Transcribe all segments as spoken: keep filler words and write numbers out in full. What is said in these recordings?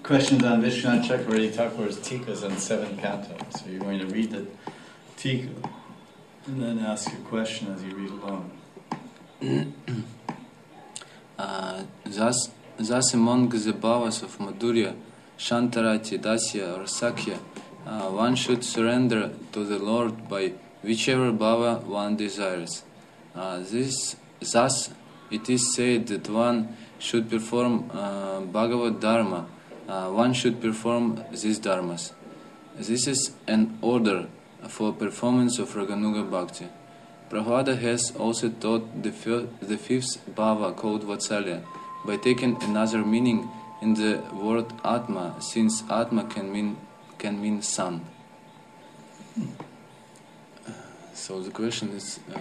questions on Vishwanath Chakravarti Thakur's Tikas on seventh canto. So you're going to read the Tika and then ask a question as you read along. uh, thus, thus among the bhavas of Madhurya, Shantarati, Dasya or Sakya, uh, one should surrender to the Lord by whichever bhava one desires. Uh, this, thus, it is said that one should perform uh, Bhagavad Dharma. Uh, one should perform these dharmas. This is an order for performance of Raganuga Bhakti. Prahlada has also taught the, fil- the fifth bhava called Vatsalya by taking another meaning in the word Atma, since Atma can mean can mean son. Uh, so the question is uh,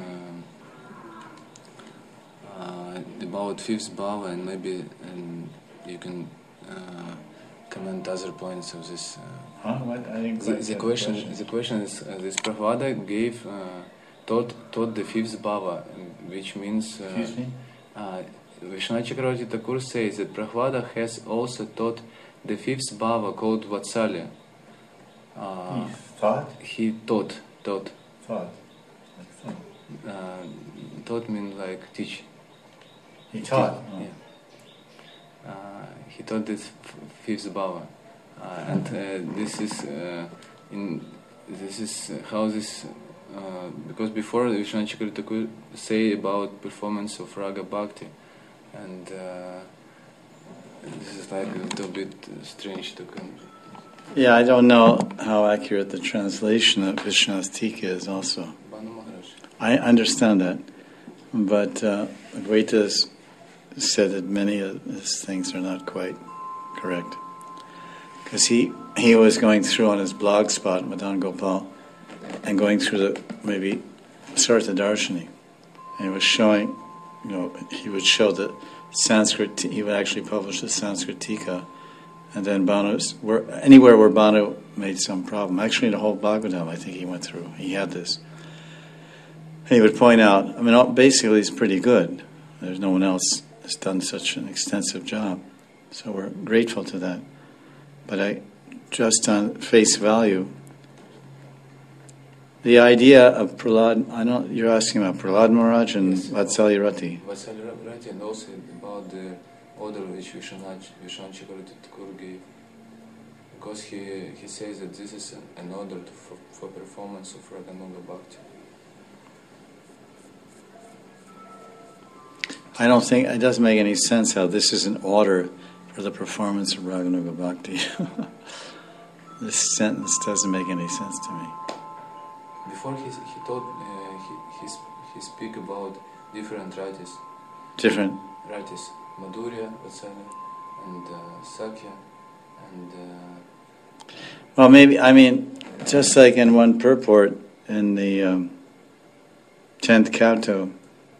uh, about fifth bhava, and maybe um, you can uh, comment other points of this. Uh, huh? What? I didn't the, quite the get question, the question. the question is uh, this Prahlada gave uh, taught taught the fifth bhava, which means. Uh, Excuse me. Uh, Vishwanath Chakravarti Thakur says that Prahlada has also taught the fifth bhava called Vatsalya. Uh, he thought. he taught, taught. Thought. Like thought. Uh, taught means like teach. He taught. Yeah. Uh, he taught this f- fifth bhava, uh, and uh, this is uh, in this is how this. Uh, because before Vishwanath Chakravarti Thakur say about performance of Raga Bhakti, and uh, this is like a little bit strange to come. Yeah, I don't know how accurate the translation of Vishwanath Tika is also. I understand that, but uh, Advaita's said that many of his things are not quite correct. Because he, he was going through on his blog spot, Madan Gopal, and going through the, maybe, Sarta Darshani, and he was showing, you know, he would show the Sanskrit, he would actually publish the Sanskrit Tika, and then Bhanu's, where, anywhere where Bhanu made some problem, actually the whole Bhagavatam I think he went through, he had this. And he would point out, I mean, basically it's pretty good. There's no one else that's done such an extensive job, so we're grateful to that. But I, just on face value, the idea of Prahlad, I know you're asking about Prahlad Maharaj and yes, Vatsalya Rati. Vatsalya Rati, and also about the order which Vishwanath Chakravarti Thakur gave. Because he he says that this is an order to, for, for performance of Raganuga Bhakti. I don't think, it doesn't make any sense how this is an order for the performance of Raganuga Bhakti. This sentence doesn't make any sense to me. Before he he taught uh, he he, sp- he speak about different ratis. Different ratis, Madhurya, Vatsalya, and uh, Sakya, and. Uh, well, maybe I mean, just like in one purport in the um, tenth canto,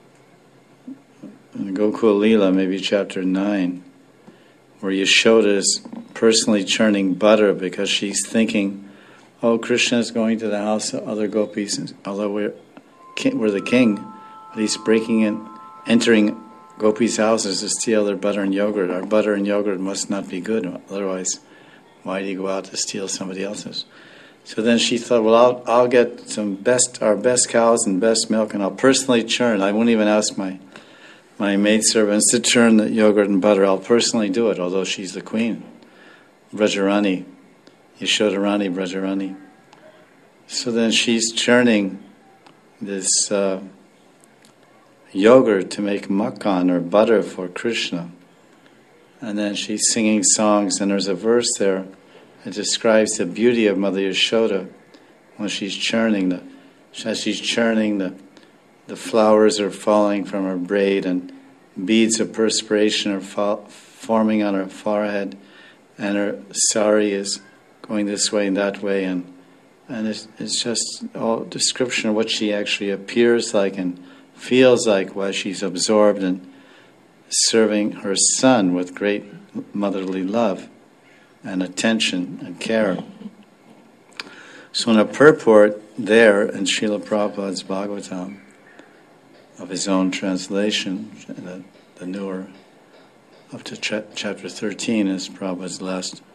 in Gokul Leela, maybe chapter nine, where Yashoda is personally churning butter because she's thinking, oh, Krishna is going to the house of other gopis, although we're, we're the king, but he's breaking in, entering gopis' houses to steal their butter and yogurt. Our butter and yogurt must not be good, otherwise why do you go out to steal somebody else's? So then she thought, well, I'll, I'll get some best, our best cows and best milk, and I'll personally churn. I won't even ask my my maidservants to churn the yogurt and butter. I'll personally do it, although she's the queen. Brajarani, Yashodarani, Brajarani. So then she's churning this uh, yogurt to make makkan or butter for Krishna. And then she's singing songs, and there's a verse there that describes the beauty of Mother Yashoda when she's churning the, as she's churning the The flowers are falling from her braid, and beads of perspiration are fa- forming on her forehead, and her sari is going this way and that way, and and it's, it's just all description of what she actually appears like and feels like while she's absorbed in serving her son with great motherly love and attention and care. So in a purport there in Srila Prabhupada's Bhagavatam, of his own translation, the, the newer, up to cha- chapter thirteen is Prabhupada's last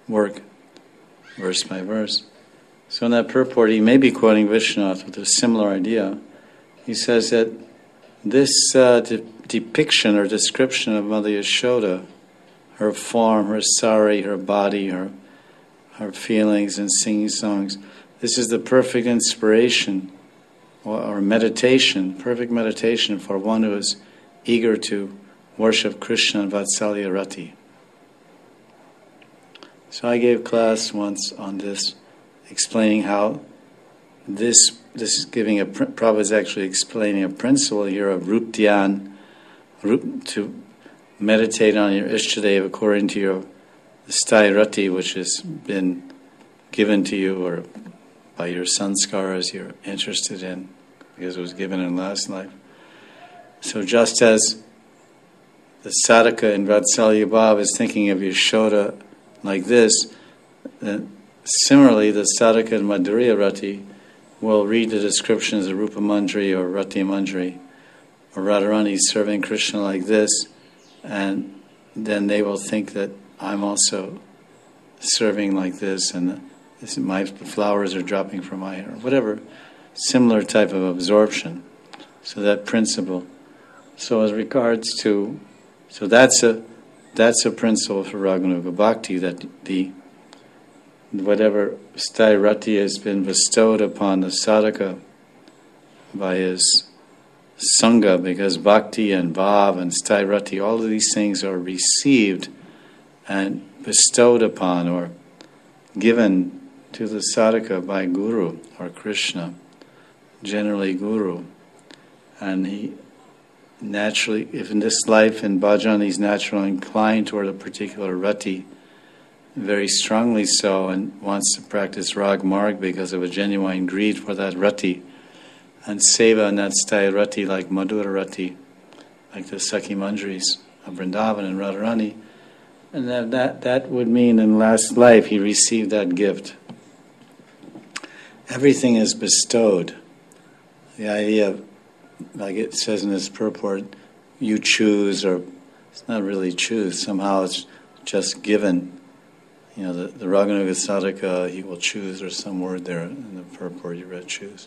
work, verse by verse. So in that purport, he may be quoting Vishwanath with a similar idea. He says that this uh, de- depiction or description of Mother Yashoda, her form, her sari, her body, her her feelings and singing songs, this is the perfect inspiration or, or meditation, perfect meditation for one who is eager to worship Krishna and Vatsalya Rati. So I gave class once on this, explaining how this this is giving a Prabhupada is actually explaining a principle here of Rup Dhyan, Rup, to meditate on your Ishtadev according to your Sthai Rati, which has been given to you or by your sanskaras you're interested in, because it was given in last life. So just as the sadhaka in Vatsalya Bhav is thinking of Yashoda like this, then similarly the sadhaka in Madhurya Rati will read the descriptions of Rupa Mandri or Rati Mandri or Radharani serving Krishna like this, and then they will think that I'm also serving like this, and this, my flowers are dropping from my hair, whatever, similar type of absorption. So that principle. So as regards to, so that's a that's a principle for Raganuga Bhakti, that the whatever Sthai Rati has been bestowed upon the sadhaka by his sangha, because Bhakti and Bhav and Sthai Rati, all of these things are received and bestowed upon or given to the sadhaka by Guru or Krishna, generally Guru. And he naturally, if in this life in bhajan he's naturally inclined toward a particular rati, very strongly so, and wants to practice rag marg because of a genuine greed for that rati, and seva in that sthai rati like Madhura Rati, like the Sakhi Manjaris of Vrindavan and Radharani, and that, that that would mean in last life he received that gift. Everything is bestowed. The idea of, like it says in this purport, you choose, or it's not really choose, somehow it's just given. You know, the, the Raganuga Sadhaka, he will choose, there's some word there in the purport you read, choose.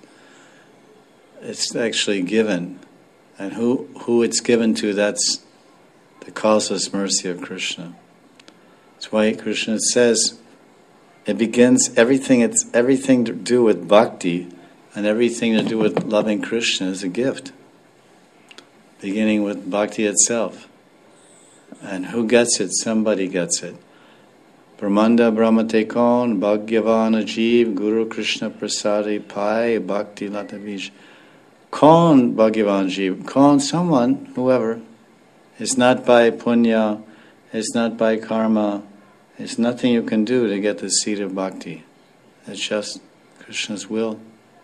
It's actually given. And who who it's given to, that's the causeless mercy of Krishna. That's why Krishna says, it begins, everything, it's everything to do with bhakti, and everything to do with loving Krishna is a gift, beginning with bhakti itself. And who gets it? Somebody gets it. Brahmanda Brahmate Kon, Bhagyavan Ajiv, Guru Krishna Prasadi Pai, Bhakti Latavij. Kon Bhagyavan Ajiv, Kon, someone, whoever. It's not by punya, it's not by karma, it's nothing you can do to get the seed of bhakti. It's just Krishna's will.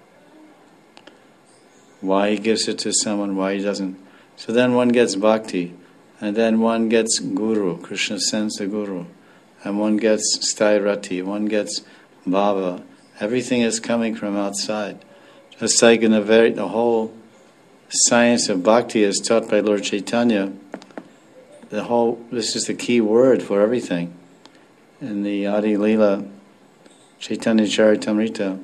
Why he gives it to someone, why he doesn't. So then one gets bhakti, and then one gets guru. Krishna sends the guru. And one gets sthai rati, one gets bhava. Everything is coming from outside. Just like in the very, the whole science of bhakti is taught by Lord Chaitanya. The whole, this is the key word for everything. In the Adi Leela, Chaitanya Charitamrita,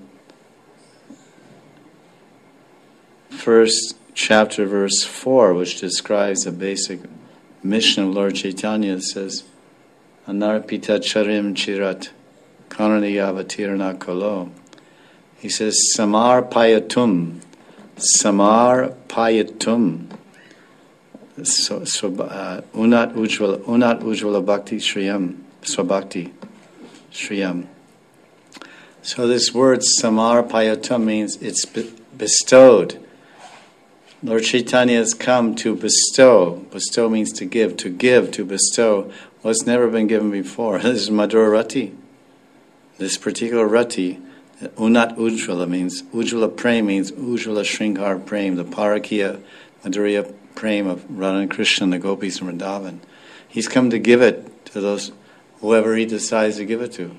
first chapter, verse four, which describes the basic mission of Lord Chaitanya, says, Anarpita charim chirat karaniyavatirna kalo. He says, Samar payatum, Samar payatum. So, so uh, unat ujvala, unat ujvala bhakti shriyam, swabhakti shriyam. So this word Samar payatum means it's bestowed. Lord Chaitanya has come to bestow. Bestow means to give. To give, to bestow, what's never been given before. This is Madhura Rati. This particular Rati, Unat Ujvala means, Ujvala Prem means Ujvala Shrinkar Prem, the Parakiya Madhurya Prem of Radha and Krishna and the gopis from Vrindavan. He's come to give it to those, whoever he decides to give it to.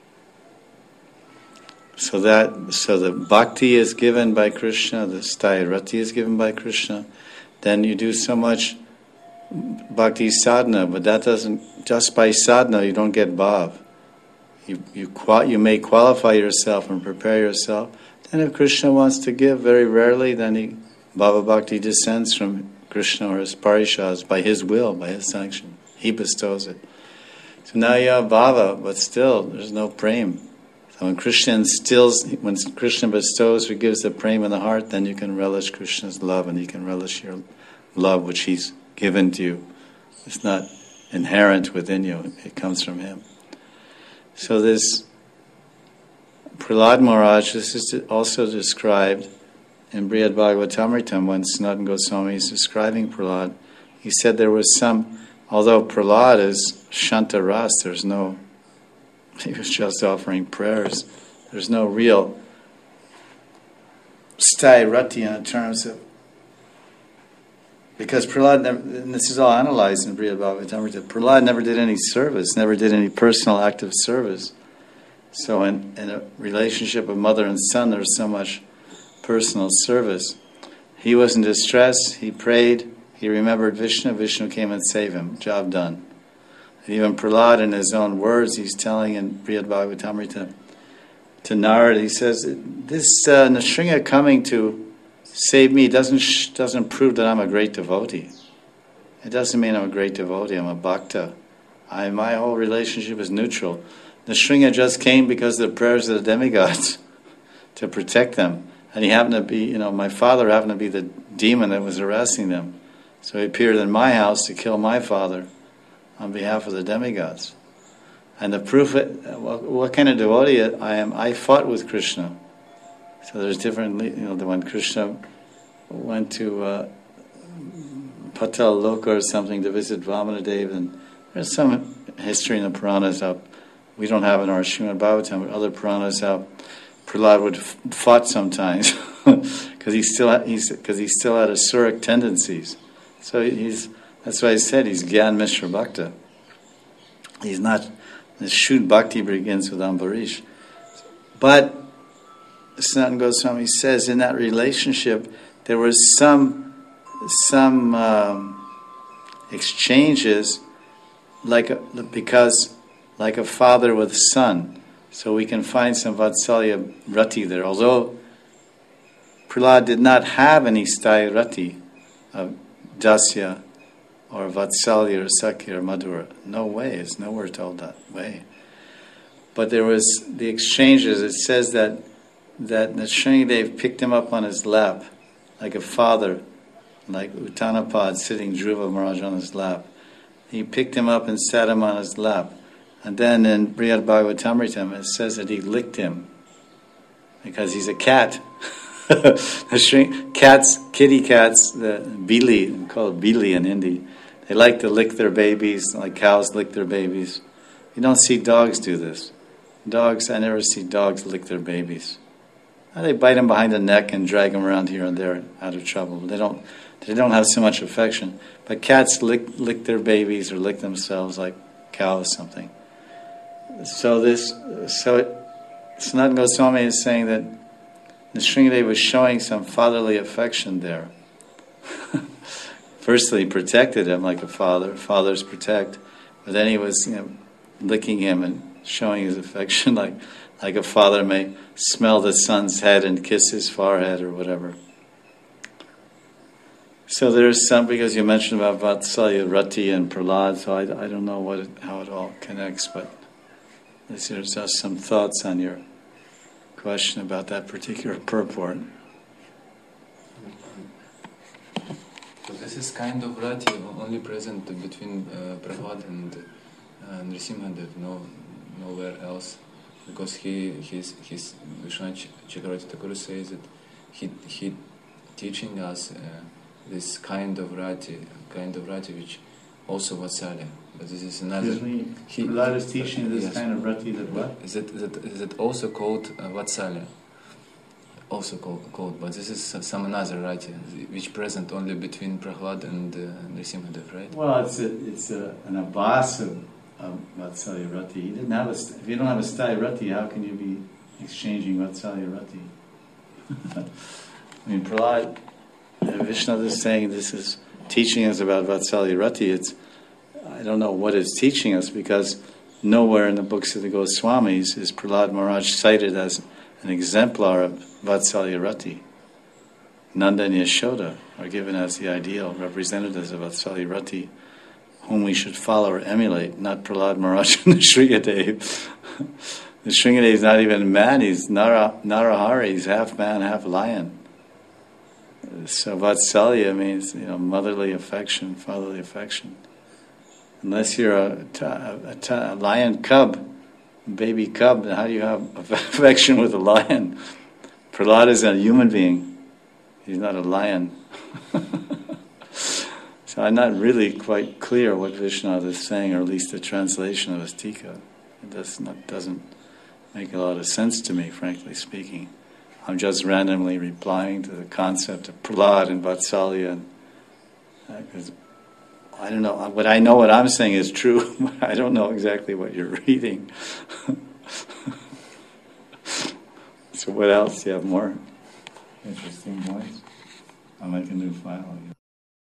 So that, so the bhakti is given by Krishna, the sthai rati is given by Krishna. Then you do so much bhakti sadhana, but that doesn't, just by sadhana you don't get bhav. you you, qual- you may qualify yourself and prepare yourself. Then if Krishna wants to give, very rarely, then he, Bhava Bhakti descends from Krishna or his parishas by his will, by his sanction. He bestows it. So now you have bhava, but still there's no prem. So when Krishna instills, when Krishna bestows or gives the prem in the heart, then you can relish Krishna's love and you can relish your love which he's given to you. It's not inherent within you, it comes from him. So this Prahlad Maharaj, this is also described in Brihad Bhagavatamritam when Sanatana Goswami is describing Prahlad. He said there was some, although Prahlad is Shanta Ras, there's no, he was just offering prayers. There's no real sthai rati in terms of, because Prahlad never, and this is all analyzed in Brihad Bhagavatamrita, Prahlad never did any service, never did any personal active service. So in, in a relationship of mother and son, there's so much personal service. He was in distress, he prayed, he remembered Vishnu, Vishnu came and saved him, job done. And even Prahlad, in his own words, he's telling in Brihad Bhagavatamrita to Narada, he says, this uh, Nrsimha coming to save me doesn't doesn't prove that I'm a great devotee. It doesn't mean I'm a great devotee, I'm a bhakta. I, my whole relationship is neutral. Nrsimha just came because of the prayers of the demigods to protect them. And he happened to be, you know, my father happened to be the demon that was harassing them. So he appeared in my house to kill my father on behalf of the demigods. And the proof, what, what kind of devotee I am, I fought with Krishna. So there's different, you know, when Krishna went to uh, Patal Loka or something to visit Vamanadev, and there's some history in the Puranas how, we don't have in our Srimad Bhagavatam, but other Puranas how Prahlad would f- fought sometimes because he still had, he's because he still had asuric tendencies. So he's that's why I said he's Gyan Mishra Bhakta. He's not the Shuddha Bhakti begins with Ambarish, but Sanatana Goswami says in that relationship there was some some um, exchanges like a, because like a father with a son. So we can find some Vatsalya Rati there. Although Prahlad did not have any sthai Rati of Dasya or Vatsalya or Sakya or Madhura. No way, it's nowhere told that way. But there was the exchanges. It says that that Nrsimhadev picked him up on his lap like a father, like Uttanapad sitting Dhruva Maharaj on his lap. He picked him up and sat him on his lap. And then in Brihad Bhagavatamritam it says that he licked him because he's a cat. Cats, kitty cats, the Bili, called Bili in Hindi, they like to lick their babies like cows lick their babies. You don't see dogs do this. Dogs, I never see dogs lick their babies. They bite them behind the neck and drag them around here and there out of trouble. They don't, they don't have so much affection. But cats lick lick their babies or lick themselves like cows, something. So this, so it, Sanatana Goswami is saying that Nrsimhadev was showing some fatherly affection there. Firstly, he protected him like a father. Fathers protect, but then he was, you know, licking him and showing his affection like like a father may smell the son's head and kiss his forehead or whatever. So there's some, because you mentioned about Vatsalya Rati and Prahlad, so I, I don't know what it, how it all connects, but there's just some thoughts on your question about that particular purport. So this is kind of Rati only present between uh, Prahlad and uh, Nrsimhadev, no, nowhere else. Because he, he's, he's, Vishwanath Chakravarti Thakur says that he, he teaching us uh, this kind of Rati, kind of Rati which also Vatsalya. But this is another. Excuse me, he, Prahlad is teaching this yes. kind of Rati that what? Is it, is it, is it also called uh, Vatsalya? Also called, called, but this is some another Rati which present only between Prahlad and uh, Nrsimhadev, right? Well, it's a, it's a, an abbas of Um, Vatsalya Rati. He didn't have a, if you don't have a sthai Rati, how can you be exchanging Vatsalya Rati? I mean, Prahlad, uh, Vishnu is saying this is teaching us about Vatsalya Rati. It's, I don't know what it's teaching us, because nowhere in the books of the Goswamis is Prahlad Maharaj cited as an exemplar of Vatsalya Rati. Nanda and Yashoda are given as the ideal representatives of Vatsalya Rati, whom we should follow or emulate, not Prahlad Maharaj and the Shringadev. The Shringadev is not even a man, he's Nara, Narahari, he's half man, half lion. So Vatsalya means, you know, motherly affection, fatherly affection. Unless you're a, a, a, a lion cub, a baby cub, then how do you have affection with a lion? Prahlad is a human being. He's not a lion. So I'm not really quite clear what Vishwanath is saying, or at least the translation of his Tika. It does not, doesn't make a lot of sense to me, frankly speaking. I'm just randomly replying to the concept of Prahlad and Vatsalya, because uh, I don't know. What I know, what I'm saying is true, but I don't know exactly what you're reading. So what else? Do you have more interesting points? I'll make a new file again.